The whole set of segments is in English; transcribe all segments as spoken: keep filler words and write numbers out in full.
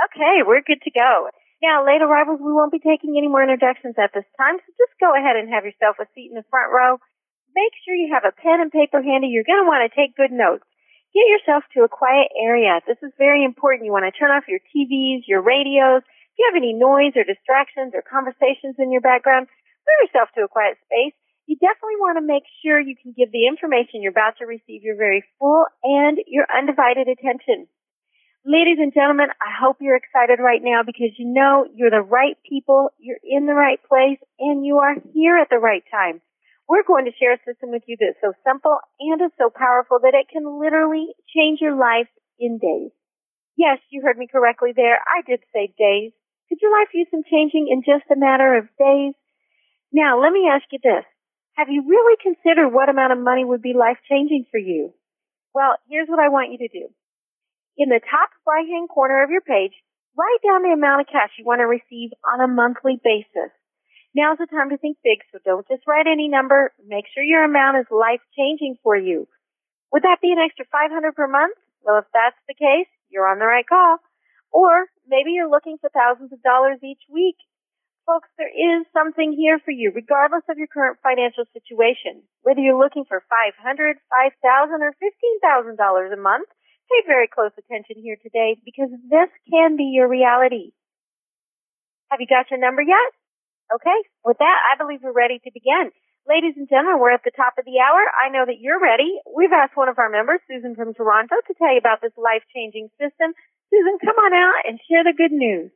Okay, we're good to go. Now, late arrivals, we won't be taking any more introductions at this time, so just go ahead and have yourself a seat in the front row. Make sure you have a pen and paper handy. You're going to want to take good notes. Get yourself to a quiet area. This is very important. You want to turn off your T Vs, your radios. If you have any noise or distractions or conversations in your background, move yourself to a quiet space. You definitely want to make sure you can give the information you're about to receive your very full and your undivided attention. Ladies and gentlemen, I hope you're excited right now because you know you're the right people, you're in the right place, and you are here at the right time. We're going to share a system with you that's so simple and is so powerful that it can literally change your life in days. Yes, you heard me correctly there. I did say days. Could your life use some changing in just a matter of days? Now, let me ask you this. Have you really considered what amount of money would be life-changing for you? Well, here's what I want you to do. In the top right-hand corner of your page, write down the amount of cash you want to receive on a monthly basis. Now's the time to think big, so don't just write any number. Make sure your amount is life-changing for you. Would that be an extra five hundred dollars per month? Well, if that's the case, you're on the right call. Or maybe you're looking for thousands of dollars each week. Folks, there is something here for you, regardless of your current financial situation. Whether you're looking for five hundred dollars, five thousand dollars, or fifteen thousand dollars a month, pay very close attention here today because this can be your reality. Have you got your number yet? Okay, with that, I believe we're ready to begin. Ladies and gentlemen, we're at the top of the hour. I know that you're ready. We've asked one of our members, Susan from Toronto, to tell you about this life-changing system. Susan, come on out and share the good news.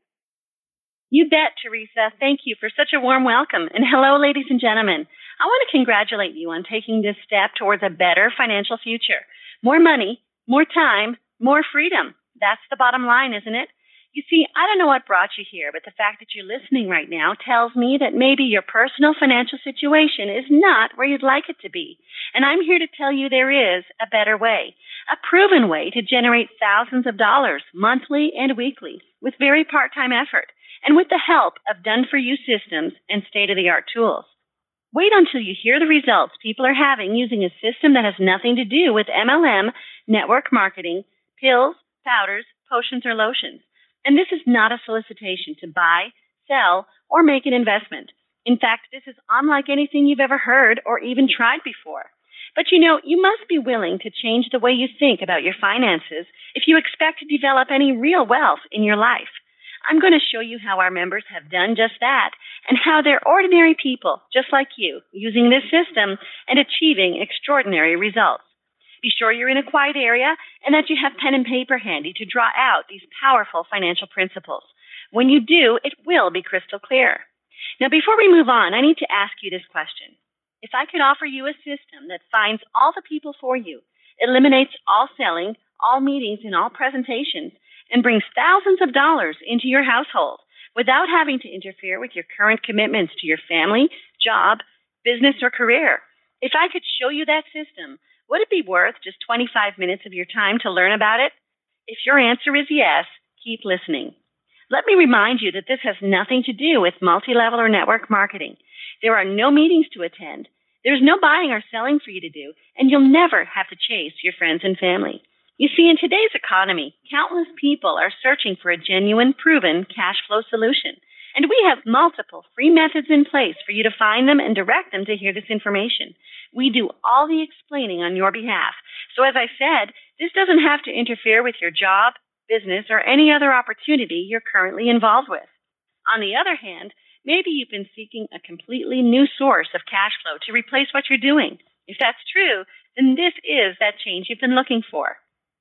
You bet, Teresa. Thank you for such a warm welcome. And hello, ladies and gentlemen. I want to congratulate you on taking this step towards a better financial future. More money, more time, more freedom. That's the bottom line, isn't it? You see, I don't know what brought you here, but the fact that you're listening right now tells me that maybe your personal financial situation is not where you'd like it to be. And I'm here to tell you there is a better way, a proven way to generate thousands of dollars monthly and weekly with very part-time effort and with the help of done-for-you systems and state-of-the-art tools. Wait until you hear the results people are having using a system that has nothing to do with M L M, network marketing, pills, powders, potions, or lotions. And this is not a solicitation to buy, sell, or make an investment. In fact, this is unlike anything you've ever heard or even tried before. But you know, you must be willing to change the way you think about your finances if you expect to develop any real wealth in your life. I'm going to show you how our members have done just that and how they're ordinary people, just like you, using this system and achieving extraordinary results. Be sure you're in a quiet area and that you have pen and paper handy to draw out these powerful financial principles. When you do, it will be crystal clear. Now, before we move on, I need to ask you this question. If I could offer you a system that finds all the people for you, eliminates all selling, all meetings, and all presentations, and brings thousands of dollars into your household without having to interfere with your current commitments to your family, job, business, or career, if I could show you that system, would it be worth just twenty-five minutes of your time to learn about it? If your answer is yes, keep listening. Let me remind you that this has nothing to do with multi-level or network marketing. There are no meetings to attend. There's no buying or selling for you to do, and you'll never have to chase your friends and family. You see, in today's economy, countless people are searching for a genuine, proven cash flow solution. And we have multiple free methods in place for you to find them and direct them to hear this information. We do all the explaining on your behalf. So as I said, this doesn't have to interfere with your job, business, or any other opportunity you're currently involved with. On the other hand, maybe you've been seeking a completely new source of cash flow to replace what you're doing. If that's true, then this is that change you've been looking for.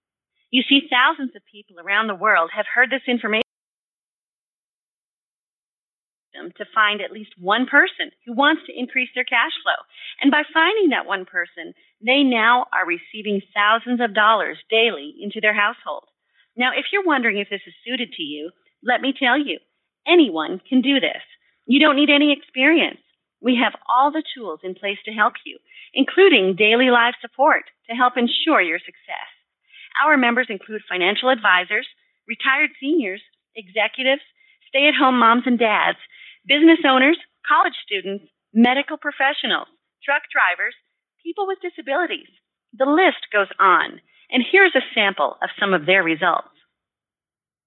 You see, thousands of people around the world have heard this information to find at least one person who wants to increase their cash flow. And by finding that one person, they now are receiving thousands of dollars daily into their household. Now, if you're wondering if this is suited to you, let me tell you, anyone can do this. You don't need any experience. We have all the tools in place to help you, including daily live support to help ensure your success. Our members include financial advisors, retired seniors, executives, stay-at-home moms and dads, business owners, college students, medical professionals, truck drivers, people with disabilities. The list goes on. And here's a sample of some of their results.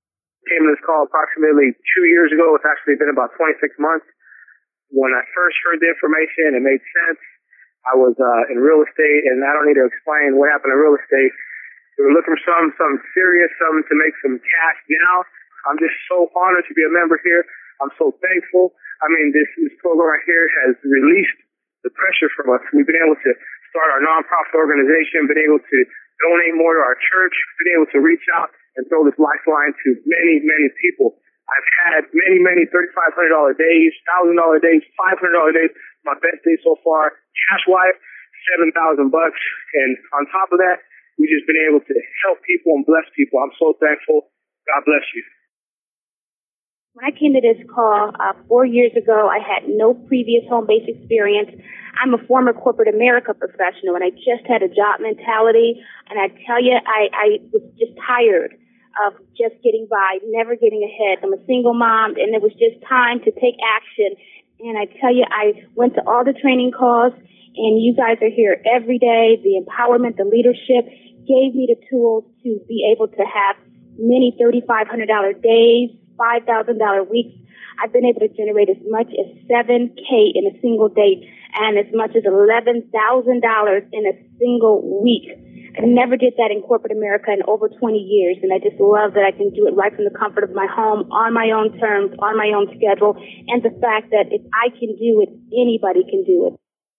Came to this call approximately two years ago. It's actually been about twenty-six months. When I first heard the information, it made sense. I was uh, in real estate, and I don't need to explain what happened in real estate. We were looking for something, something serious, something to make some cash now. I'm just so honored to be a member here. I'm so thankful. I mean, this, this program right here has released the pressure from us. We've been able to start our nonprofit organization, been able to donate more to our church, been able to reach out and throw this lifeline to many, many people. I've had many, many thirty-five hundred dollars days, one thousand dollars days, five hundred dollars days. My best day so far, cash-wise, seven thousand bucks. And on top of that, we've just been able to help people and bless people. I'm so thankful. God bless you. When I came to this call uh, four years ago, I had no previous home-based experience. I'm a former corporate America professional, and I just had a job mentality. And I tell you, I, I was just tired of just getting by, never getting ahead. I'm a single mom, and it was just time to take action. And I tell you, I went to all the training calls, and you guys are here every day. The empowerment, the leadership gave me the tools to be able to have many thirty-five hundred dollars days, five thousand dollars weeks. I've been able to generate as much as seven K in a single day and as much as eleven thousand dollars in a single week. I never did that in corporate America in over twenty years, and I just love that I can do it right from the comfort of my home, on my own terms, on my own schedule, and the fact that if I can do it, anybody can do it.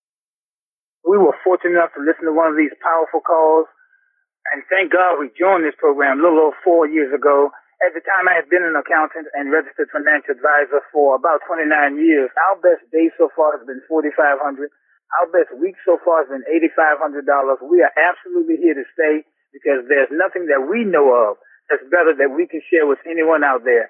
We were fortunate enough to listen to one of these powerful calls, and thank God we joined this program a little over four years ago. At the time, I had been an accountant and registered financial advisor for about twenty-nine years. Our best day so far has been forty-five hundred dollars. Our best week so far has been eighty-five hundred dollars. We are absolutely here to stay because there's nothing that we know of that's better that we can share with anyone out there.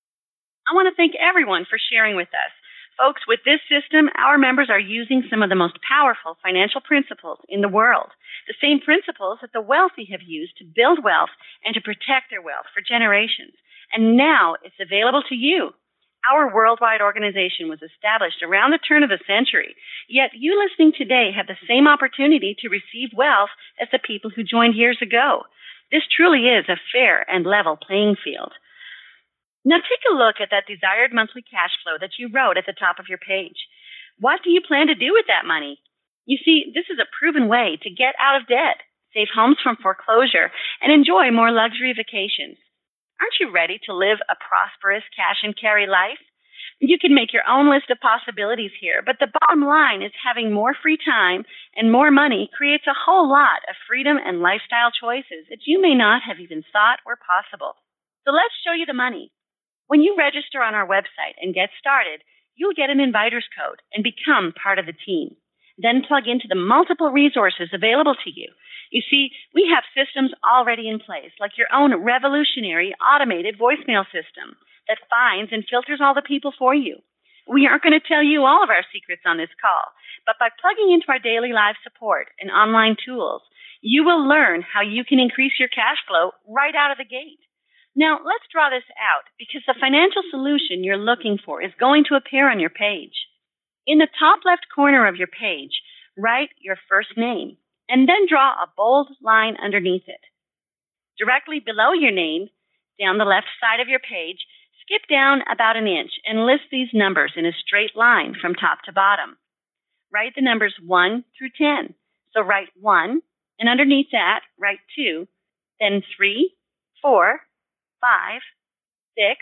I want to thank everyone for sharing with us. Folks, with this system, our members are using some of the most powerful financial principles in the world, the same principles that the wealthy have used to build wealth and to protect their wealth for generations. And now it's available to you. Our worldwide organization was established around the turn of the century, yet you listening today have the same opportunity to receive wealth as the people who joined years ago. This truly is a fair and level playing field. Now take a look at that desired monthly cash flow that you wrote at the top of your page. What do you plan to do with that money? You see, this is a proven way to get out of debt, save homes from foreclosure, and enjoy more luxury vacations. Aren't you ready to live a prosperous cash and carry life? You can make your own list of possibilities here, but the bottom line is having more free time and more money creates a whole lot of freedom and lifestyle choices that you may not have even thought were possible. So let's show you the money. When you register on our website and get started, you'll get an inviter's code and become part of the team. Then plug into the multiple resources available to you. You see, we have systems already in place, like your own revolutionary automated voicemail system that finds and filters all the people for you. We aren't going to tell you all of our secrets on this call, but by plugging into our daily live support and online tools, you will learn how you can increase your cash flow right out of the gate. Now, let's draw this out because the financial solution you're looking for is going to appear on your page. In the top left corner of your page, write your first name and then draw a bold line underneath it. Directly below your name, down the left side of your page, skip down about an inch and list these numbers in a straight line from top to bottom. Write the numbers one through ten. So write one, and underneath that, write two, then three, four, five, six,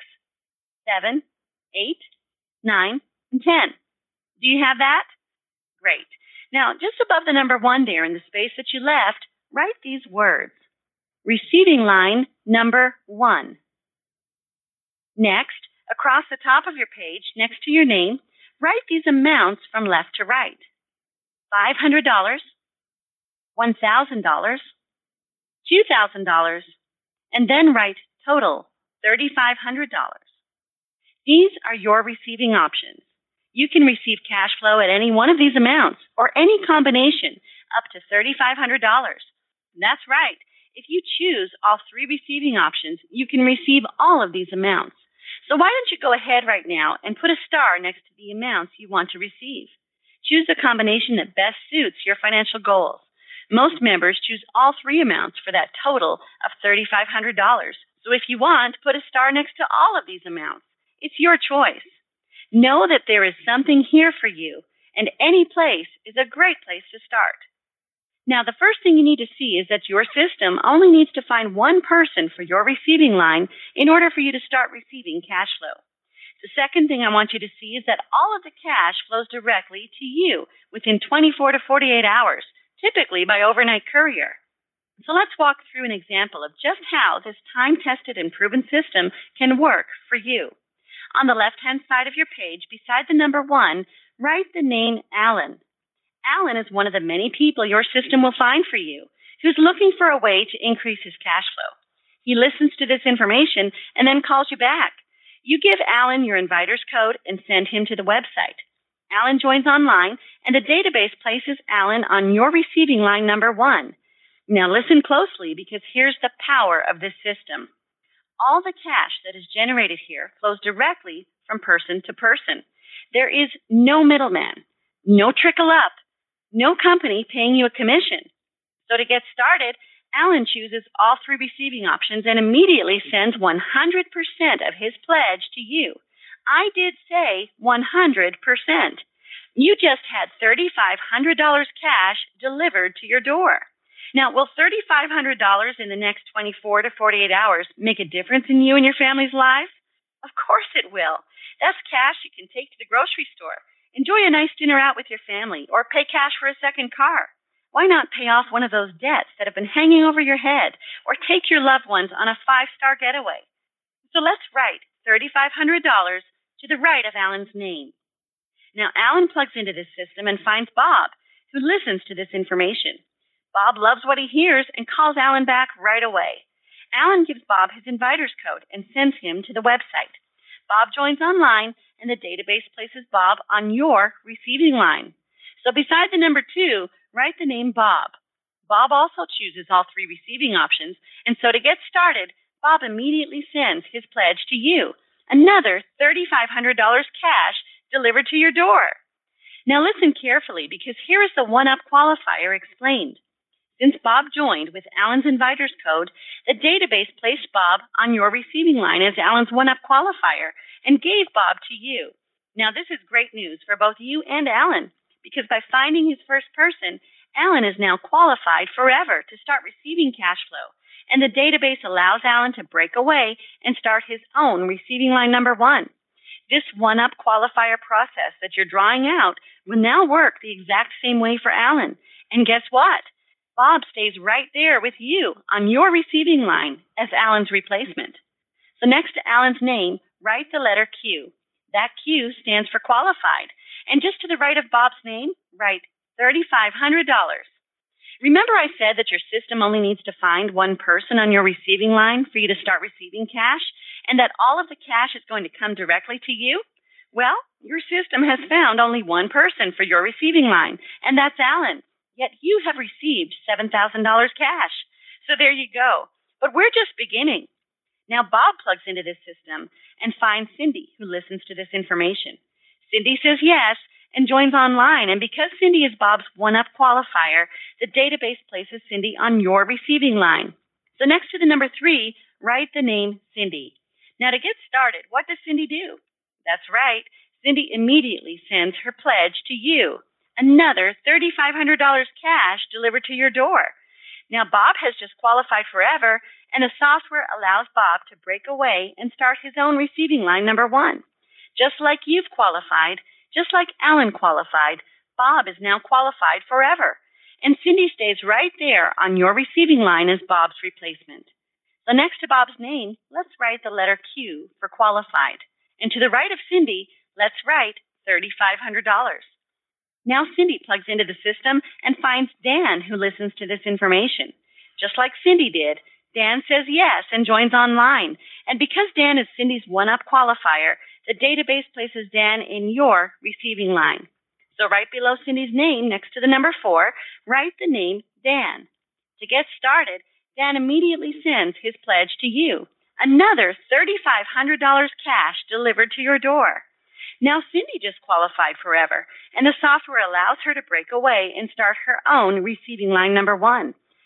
seven, eight, nine, and ten. Do you have that? Great. Now, just above the number one there in the space that you left, write these words. Receiving line number one. Next, across the top of your page, next to your name, write these amounts from left to right. five hundred dollars, one thousand dollars, two thousand dollars, and then write total three thousand five hundred dollars. These are your receiving options. You can receive cash flow at any one of these amounts or any combination up to three thousand five hundred dollars. That's right. If you choose all three receiving options, you can receive all of these amounts. So why don't you go ahead right now and put a star next to the amounts you want to receive? Choose the combination that best suits your financial goals. Most members choose all three amounts for that total of three thousand five hundred dollars. So if you want, put a star next to all of these amounts. It's your choice. Know that there is something here for you, and any place is a great place to start. Now, the first thing you need to see is that your system only needs to find one person for your receiving line in order for you to start receiving cash flow. The second thing I want you to see is that all of the cash flows directly to you within twenty-four to forty-eight hours, typically by overnight courier. So let's walk through an example of just how this time-tested and proven system can work for you. On the left-hand side of your page, beside the number one, write the name Alan. Alan is one of the many people your system will find for you who's looking for a way to increase his cash flow. He listens to this information and then calls you back. You give Alan your inviter's code and send him to the website. Alan joins online, and the database places Alan on your receiving line number one. Now listen closely, because here's the power of this system. All the cash that is generated here flows directly from person to person. There is no middleman, no trickle up, no company paying you a commission. So to get started, Alan chooses all three receiving options and immediately sends one hundred percent of his pledge to you. I did say one hundred percent. You just had three thousand five hundred dollars cash delivered to your door. Now, will three thousand five hundred dollars in the next twenty-four to forty-eight hours make a difference in you and your family's life? Of course it will. That's cash you can take to the grocery store, enjoy a nice dinner out with your family, or pay cash for a second car. Why not pay off one of those debts that have been hanging over your head, or take your loved ones on a five-star getaway? So let's write three thousand five hundred dollars to the right of Alan's name. Now, Alan plugs into this system and finds Bob, who listens to this information. Bob loves what he hears and calls Alan back right away. Alan gives Bob his inviter's code and sends him to the website. Bob joins online, and the database places Bob on your receiving line. So beside the number two, write the name Bob. Bob also chooses all three receiving options, and so to get started, Bob immediately sends his pledge to you, another three thousand five hundred dollars cash delivered to your door. Now listen carefully, because here is the one-up qualifier explained. Since Bob joined with Alan's inviter's code, the database placed Bob on your receiving line as Alan's one-up qualifier and gave Bob to you. Now this is great news for both you and Alan, because by finding his first person, Alan is now qualified forever to start receiving cash flow, and the database allows Alan to break away and start his own receiving line number one. This one-up qualifier process that you're drawing out will now work the exact same way for Alan. And guess what? Bob stays right there with you on your receiving line as Alan's replacement. So next to Alan's name, write the letter Q. That Q stands for qualified. And just to the right of Bob's name, write three thousand five hundred dollars. Remember I said that your system only needs to find one person on your receiving line for you to start receiving cash, and that all of the cash is going to come directly to you? Well, your system has found only one person for your receiving line, and that's Alan. Yet you have received seven thousand dollars cash. So there you go. But we're just beginning. Now Bob plugs into this system and finds Cindy, who listens to this information. Cindy says yes and joins online. And because Cindy is Bob's one-up qualifier, the database places Cindy on your receiving line. So next to the number three, write the name Cindy. Now to get started, what does Cindy do? That's right. Cindy immediately sends her pledge to you. Another three thousand five hundred dollars cash delivered to your door. Now, Bob has just qualified forever, and the software allows Bob to break away and start his own receiving line number one. Just like you've qualified, just like Alan qualified, Bob is now qualified forever. And Cindy stays right there on your receiving line as Bob's replacement. So next to Bob's name, let's write the letter Q for qualified. And to the right of Cindy, let's write three thousand five hundred dollars. Now Cindy plugs into the system and finds Dan, who listens to this information. Just like Cindy did, Dan says yes and joins online. And because Dan is Cindy's one-up qualifier, the database places Dan in your receiving line. So right below Cindy's name, next to the number four, write the name Dan. To get started, Dan immediately sends his pledge to you. Another three thousand five hundred dollars cash delivered to your door. Now Cindy just qualified forever, and the software allows her to break away and start her own receiving line number one.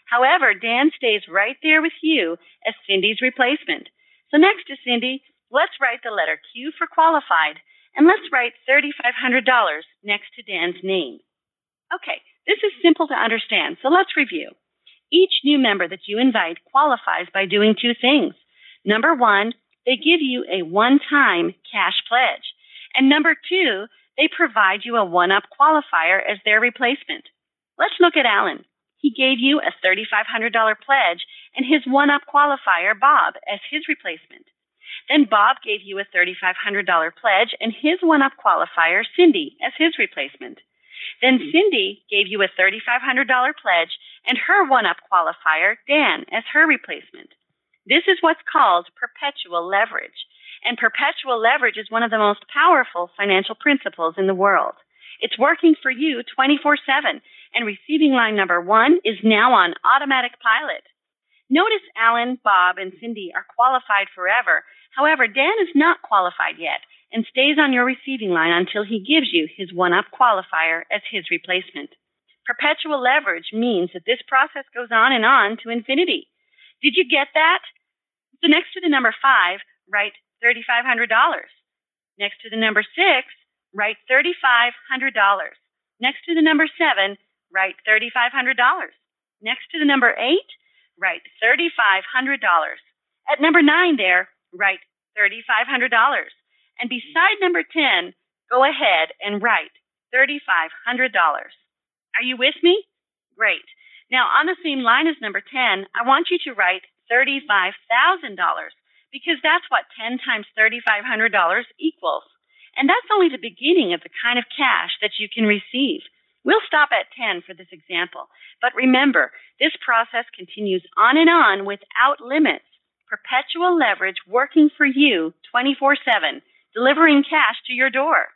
However, Dan stays right there with you as Cindy's replacement. So next to Cindy, let's write the letter Q for qualified, and let's write three thousand five hundred dollars next to Dan's name. Okay, this is simple to understand, so let's review. Each new member that you invite qualifies by doing two things. Number one, they give you a one-time cash pledge. And number two, they provide you a one-up qualifier as their replacement. Let's look at Alan. He gave you a three thousand five hundred dollars pledge and his one-up qualifier, Bob, as his replacement. Then Bob gave you a three thousand five hundred dollars pledge and his one-up qualifier, Cindy, as his replacement. Then Cindy gave you a three thousand five hundred dollars pledge and her one-up qualifier, Dan, as her replacement. This is what's called perpetual leverage. And perpetual leverage is one of the most powerful financial principles in the world. It's working for you twenty-four seven, and receiving line number one is now on automatic pilot. Notice Alan, Bob, and Cindy are qualified forever. However, Dan is not qualified yet and stays on your receiving line until he gives you his one-up qualifier as his replacement. Perpetual leverage means that this process goes on and on to infinity. Did you get that? So next to the number five, write three thousand five hundred dollars. Next to the number six, write three thousand five hundred dollars. Next to the number seven, write three thousand five hundred dollars. Next to the number eight, write three thousand five hundred dollars. At number nine there, write three thousand five hundred dollars. And beside number ten, go ahead and write three thousand five hundred dollars. Are you with me? Great. Now, on the same line as number ten, I want you to write thirty-five thousand dollars because that's what ten times three thousand five hundred dollars equals. And that's only the beginning of the kind of cash that you can receive. We'll stop at ten for this example. But remember, this process continues on and on without limits. Perpetual leverage working for you twenty-four seven, delivering cash to your door.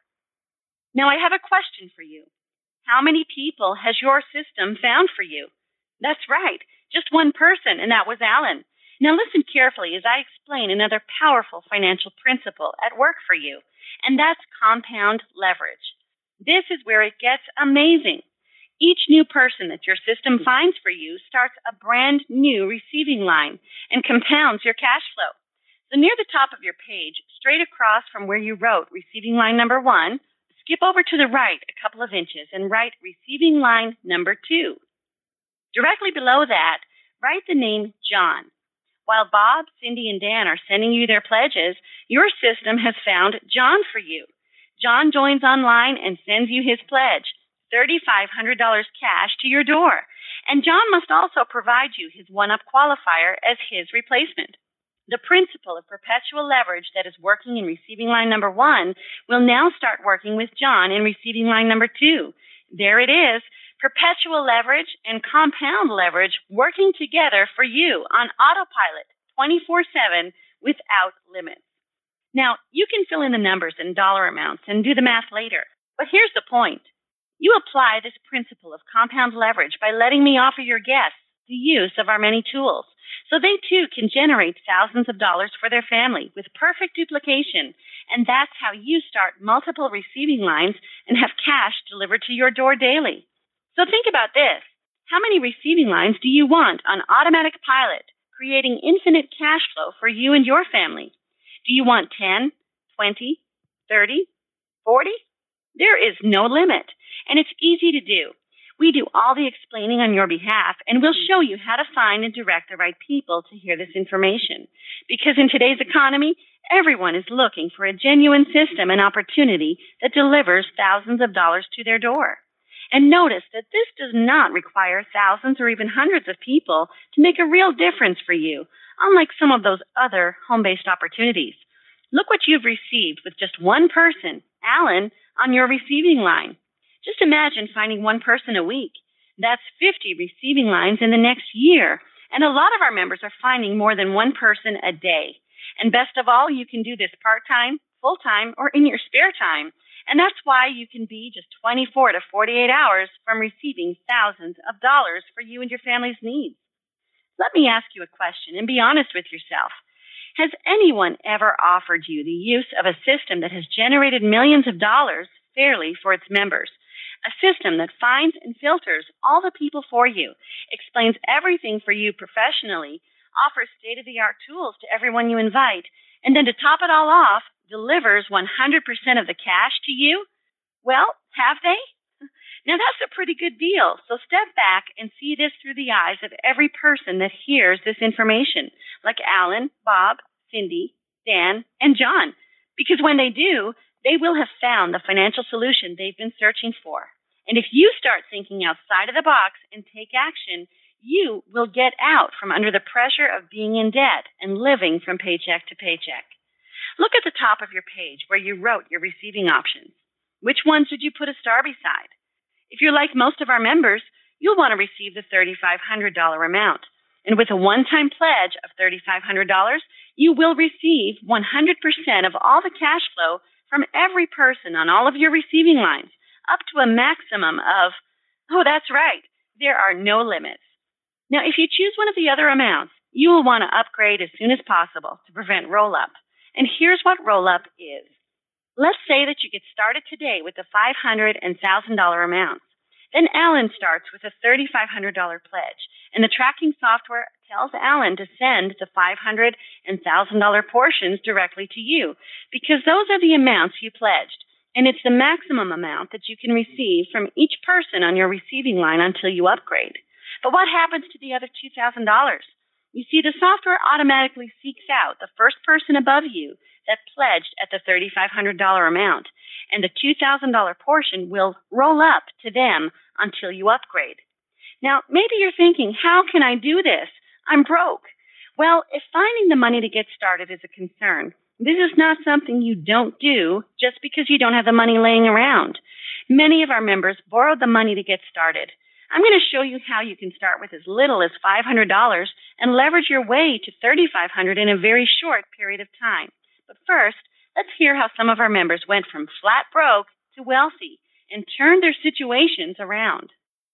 Now I have a question for you. How many people has your system found for you? That's right, just one person, and that was Alan. Now listen carefully as I explain another powerful financial principle at work for you, and that's compound leverage. This is where it gets amazing. Each new person that your system finds for you starts a brand new receiving line and compounds your cash flow. So near the top of your page, straight across from where you wrote receiving line number one, skip over to the right a couple of inches and write receiving line number two. Directly below that, write the name John. While Bob, Cindy, and Dan are sending you their pledges, your system has found John for you. John joins online and sends you his pledge, three thousand five hundred dollars cash to your door. And John must also provide you his one-up qualifier as his replacement. The principle of perpetual leverage that is working in receiving line number one will now start working with John in receiving line number two. There it is, perpetual leverage and compound leverage working together for you on autopilot twenty-four seven without limits. Now, you can fill in the numbers and dollar amounts and do the math later, but here's the point. You apply this principle of compound leverage by letting me offer your guests the use of our many tools, so they too can generate thousands of dollars for their family with perfect duplication, and that's how you start multiple receiving lines and have cash delivered to your door daily. So think about this. How many receiving lines do you want on automatic pilot, creating infinite cash flow for you and your family? Do you want ten, twenty, thirty, forty? There is no limit, and it's easy to do. We do all the explaining on your behalf, and we'll show you how to find and direct the right people to hear this information. Because in today's economy, everyone is looking for a genuine system and opportunity that delivers thousands of dollars to their door. And notice that this does not require thousands or even hundreds of people to make a real difference for you, unlike some of those other home-based opportunities. Look what you've received with just one person, Alan, on your receiving line. Just imagine finding one person a week. That's fifty receiving lines in the next year. And a lot of our members are finding more than one person a day. And best of all, you can do this part-time, full-time, or in your spare time. And that's why you can be just twenty-four to forty-eight hours from receiving thousands of dollars for you and your family's needs. Let me ask you a question and be honest with yourself. Has anyone ever offered you the use of a system that has generated millions of dollars fairly for its members? a system that finds and filters all the people for you, explains everything for you professionally, offers state-of-the-art tools to everyone you invite, and then to top it all off, delivers one hundred percent of the cash to you? Well, have they? Now that's a pretty good deal, so step back and see this through the eyes of every person that hears this information, like Alan, Bob, Cindy, Dan, and John, because when they do, they will have found the financial solution they've been searching for. And if you start thinking outside of the box and take action, you will get out from under the pressure of being in debt and living from paycheck to paycheck. Look at the top of your page where you wrote your receiving options. Which ones did you put a star beside? If you're like most of our members, you'll want to receive the three thousand five hundred dollars amount. And with a one-time pledge of three thousand five hundred dollars, you will receive one hundred percent of all the cash flow from every person on all of your receiving lines, up to a maximum of, oh, that's right, there are no limits. Now, if you choose one of the other amounts, you will want to upgrade as soon as possible to prevent roll-up. And here's what roll-up is. Let's say that you get started today with the five hundred dollars and one thousand dollars amounts. Then Alan starts with a three thousand five hundred dollars pledge, and the tracking software tells Alan to send the five hundred dollars and one thousand dollars portions directly to you, because those are the amounts you pledged, and it's the maximum amount that you can receive from each person on your receiving line until you upgrade. But what happens to the other two thousand dollars? You see, the software automatically seeks out the first person above you that pledged at the three thousand five hundred dollars amount, and the two thousand dollars portion will roll up to them until you upgrade. Now, maybe you're thinking, how can I do this? I'm broke. Well, if finding the money to get started is a concern, this is not something you don't do just because you don't have the money laying around. Many of our members borrowed the money to get started. I'm going to show you how you can start with as little as five hundred dollars and leverage your way to three thousand five hundred dollars in a very short period of time. But first, let's hear how some of our members went from flat broke to wealthy and turned their situations around.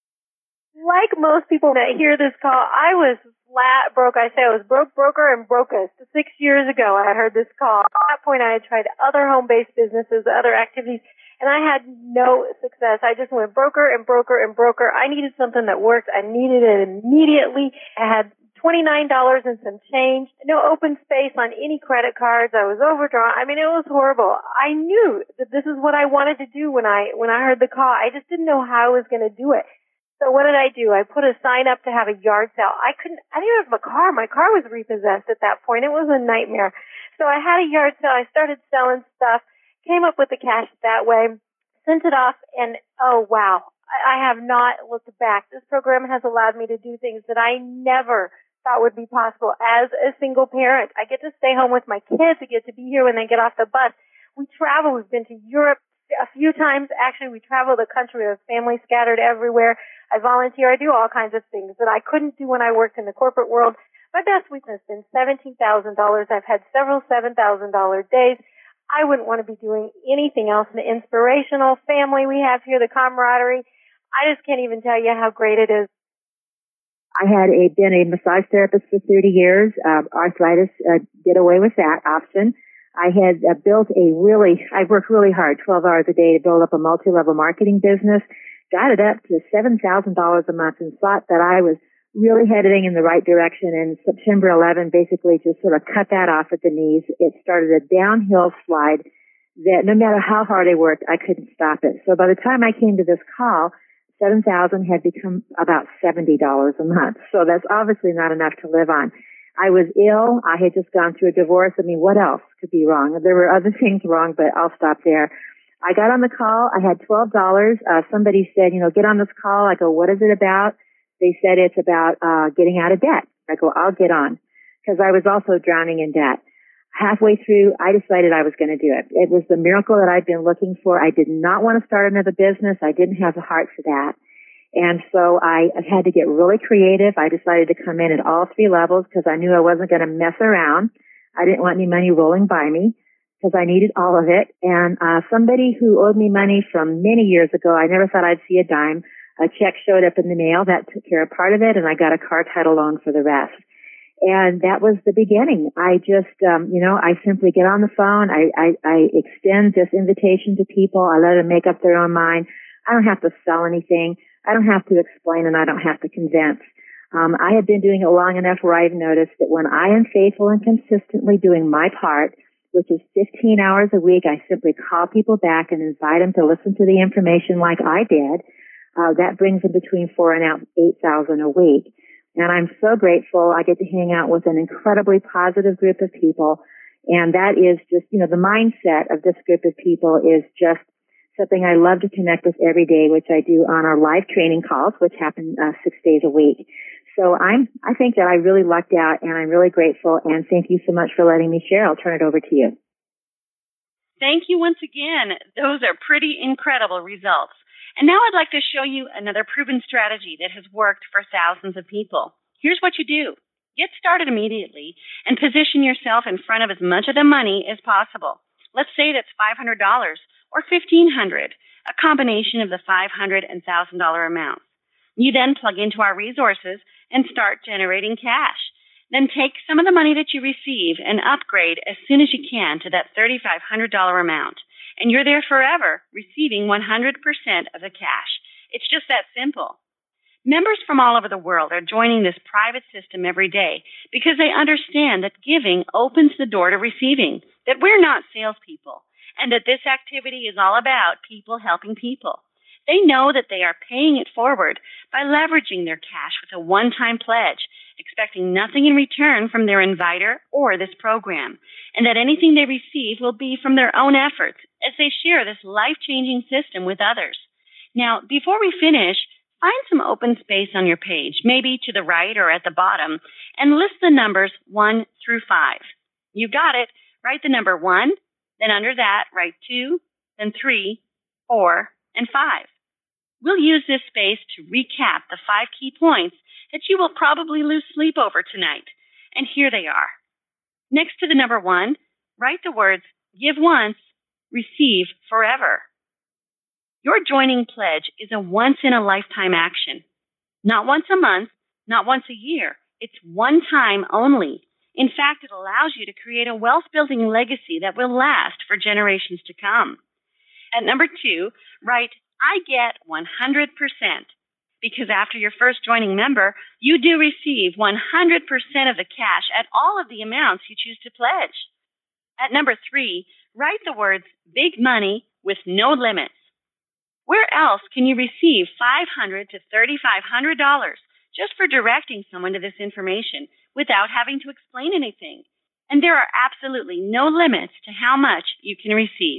Like most people that hear this call, I was flat broke. I say I was broke, broker, and brokest. Six years ago, I heard this call. At that point, I had tried other home-based businesses, other activities, and I had no success. I just went broker and broker and broker. I needed something that worked. I needed it immediately. I had twenty-nine dollars and some change, no open space on any credit cards. I was overdrawn. I mean, it was horrible. I knew that this is what I wanted to do when I, when I heard the call. I just didn't know how I was going to do it. So what did I do? I put a sign up to have a yard sale. I couldn't, I didn't even have a car. My car was repossessed at that point. It was a nightmare. So I had a yard sale. I started selling stuff, came up with the cash that way, sent it off, and oh wow, I have not looked back. This program has allowed me to do things that I never thought would be possible as a single parent. I get to stay home with my kids. I get to be here when they get off the bus. We travel. We've been to Europe a few times. Actually, we travel the country. We have family scattered everywhere. I volunteer. I do all kinds of things that I couldn't do when I worked in the corporate world. My best week has been seventeen thousand dollars. I've had several seven thousand dollars days. I wouldn't want to be doing anything else. The inspirational family we have here, the camaraderie, I just can't even tell you how great it is. I had a, been a massage therapist for thirty years. Uh, arthritis uh, did away with that option. I had uh, built a really, I worked really hard, twelve hours a day to build up a multi-level marketing business, got it up to seven thousand dollars a month, and thought that I was really heading in the right direction. And September eleventh basically just sort of cut that off at the knees. It started a downhill slide that no matter how hard I worked, I couldn't stop it. So by the time I came to this call, seven thousand had become about seventy dollars a month. So that's obviously not enough to live on. I was ill. I had just gone through a divorce. I mean, what else could be wrong? There were other things wrong, but I'll stop there. I got on the call. I had twelve dollars. Uh, somebody said, you know, get on this call. I go, what is it about? They said it's about uh getting out of debt. I go, I'll get on, because I was also drowning in debt. Halfway through, I decided I was going to do it. It was the miracle that I'd been looking for. I did not want to start another business. I didn't have the heart for that. And so I had to get really creative. I decided to come in at all three levels because I knew I wasn't going to mess around. I didn't want any money rolling by me because I needed all of it. And uh somebody who owed me money from many years ago, I never thought I'd see a dime. A check showed up in the mail that took care of part of it, and I got a car title loan for the rest. And that was the beginning. I just, um, you know, I simply get on the phone. I, I, I extend this invitation to people. I let them make up their own mind. I don't have to sell anything. I don't have to explain, and I don't have to convince. Um, I have been doing it long enough where I've noticed that when I am faithful and consistently doing my part, which is fifteen hours a week, I simply call people back and invite them to listen to the information like I did. Uh, that brings them between four and eight thousand a week. And I'm so grateful. I get to hang out with an incredibly positive group of people. And that is just, you know, the mindset of this group of people is just something I love to connect with every day, which I do on our live training calls, which happen uh, six days a week. So I'm, I think that I really lucked out, and I'm really grateful. And thank you so much for letting me share. I'll turn it over to you. Thank you once again. Those are pretty incredible results. And now I'd like to show you another proven strategy that has worked for thousands of people. Here's what you do. Get started immediately and position yourself in front of as much of the money as possible. Let's say that's five hundred dollars or fifteen hundred dollars, a combination of the five hundred dollars and one thousand dollars amounts. You then plug into our resources and start generating cash. Then take some of the money that you receive and upgrade as soon as you can to that three thousand five hundred dollars amount. And you're there forever, receiving one hundred percent of the cash. It's just that simple. Members from all over the world are joining this private system every day because they understand that giving opens the door to receiving, that we're not salespeople, and that this activity is all about people helping people. They know that they are paying it forward by leveraging their cash with a one-time pledge, expecting nothing in return from their inviter or this program, and that anything they receive will be from their own efforts as they share this life-changing system with others. Now, before we finish, find some open space on your page, maybe to the right or at the bottom, and list the numbers one through five. You got it. Write the number one, then under that, write two, then three, four, and five. We'll use this space to recap the five key points that you will probably lose sleep over tonight. And here they are. Next to the number one, write the words, give once, receive forever. Your joining pledge is a once-in-a-lifetime action. Not once a month, not once a year. It's one time only. In fact, it allows you to create a wealth-building legacy that will last for generations to come. At number two, write, I get one hundred percent. Because after your first joining member, you do receive one hundred percent of the cash at all of the amounts you choose to pledge. At number three, write the words, big money with no limits. Where else can you receive five hundred dollars to three thousand five hundred dollars just for directing someone to this information without having to explain anything? And there are absolutely no limits to how much you can receive.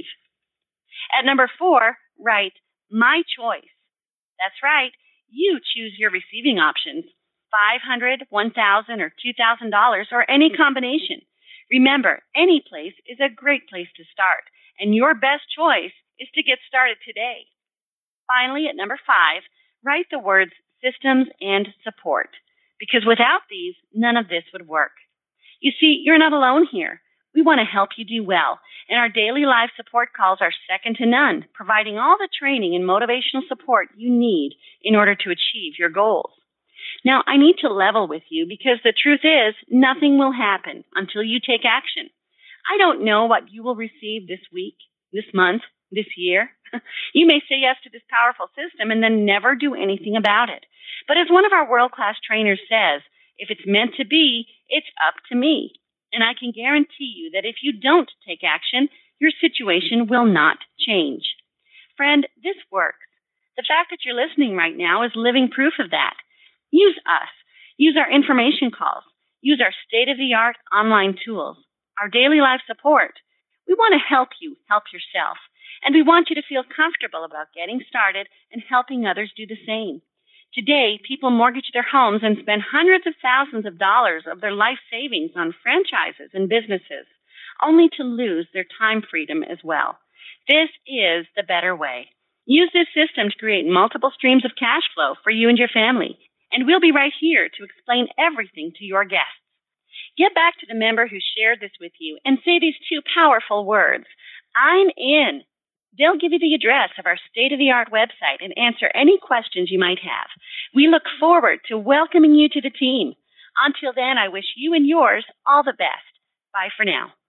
At number four, write, my choice. That's right. You choose your receiving options, five hundred dollars, one thousand dollars, or two thousand dollars, or any combination. Remember, any place is a great place to start, and your best choice is to get started today. Finally, at number five, write the words systems and support, because without these, none of this would work. You see, you're not alone here. We want to help you do well, and our daily live support calls are second to none, providing all the training and motivational support you need in order to achieve your goals. Now, I need to level with you because the truth is nothing will happen until you take action. I don't know what you will receive this week, this month, this year. You may say yes to this powerful system and then never do anything about it. But as one of our world-class trainers says, if it's meant to be, it's up to me. And I can guarantee you that if you don't take action, your situation will not change. Friend, this works. The fact that you're listening right now is living proof of that. Use us. Use our information calls. Use our state-of-the-art online tools, our daily life support. We want to help you help yourself, and we want you to feel comfortable about getting started and helping others do the same. Today, people mortgage their homes and spend hundreds of thousands of dollars of their life savings on franchises and businesses, only to lose their time freedom as well. This is the better way. Use this system to create multiple streams of cash flow for you and your family, and we'll be right here to explain everything to your guests. Get back to the member who shared this with you and say these two powerful words, I'm in. They'll give you the address of our state-of-the-art website and answer any questions you might have. We look forward to welcoming you to the team. Until then, I wish you and yours all the best. Bye for now.